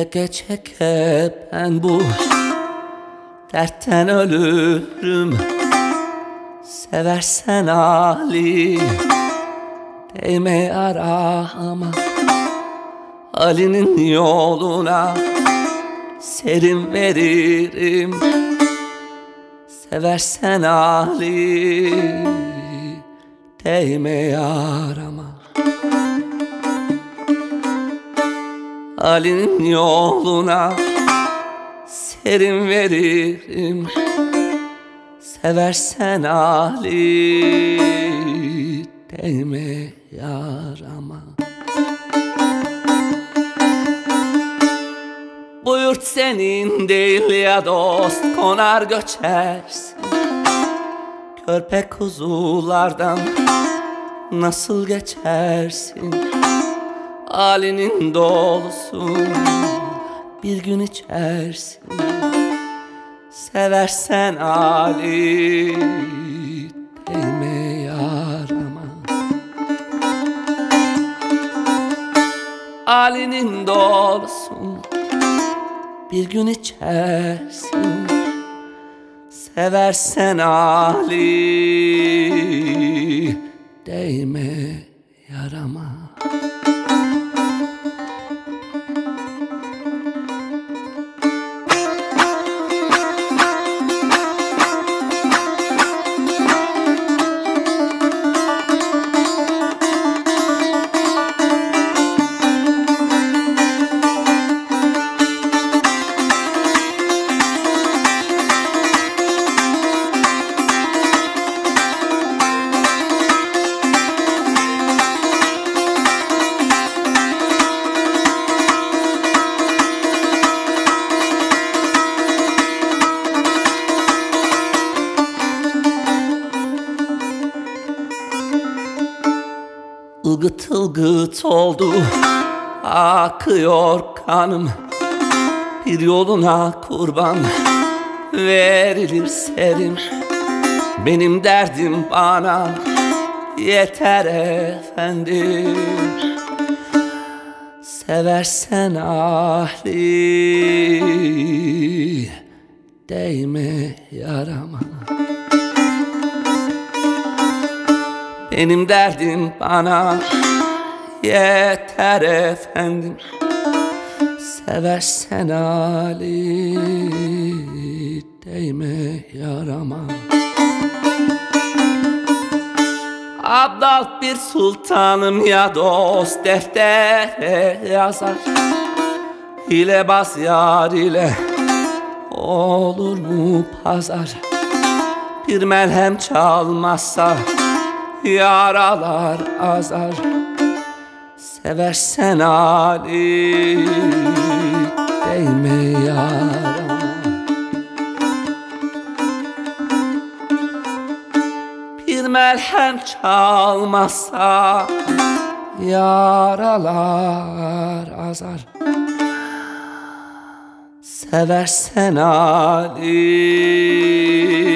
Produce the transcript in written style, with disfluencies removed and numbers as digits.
Çeke çeke ben bu dertten ölürüm. Seversen Ali, değme yarama. Ali'nin yoluna serin veririm. Seversen Ali, değme yarama. Ali'nin yoluna serin veririm. Seversen Ali, değme yarama. Bu yurt senin değil ya dost, konar göçersin. Körpe kuzulardan nasıl geçersin? Ali'nin dolusun, bir gün içersin. Seversen Ali, değme yarama. Ali'nin dolusun, bir gün içersin. Seversen Ali, değme yarama. Ilgıt ılgıt oldu, akıyor kanım. Bir yoluna kurban verilir serim. Benim derdim bana yeter efendim. Seversen Ali, değme yarama. Benim derdim bana yeter efendim. Seversen Ali, değme yarama. Abdal bir sultanım ya dost, deftere yazar. Hilebaz yar ile olur mu pazar? Bir merhem çalmazsa yaralar azar. Seversen Ali, değme yarama. Bir merhem çalmazsa yaralar azar. Seversen Ali,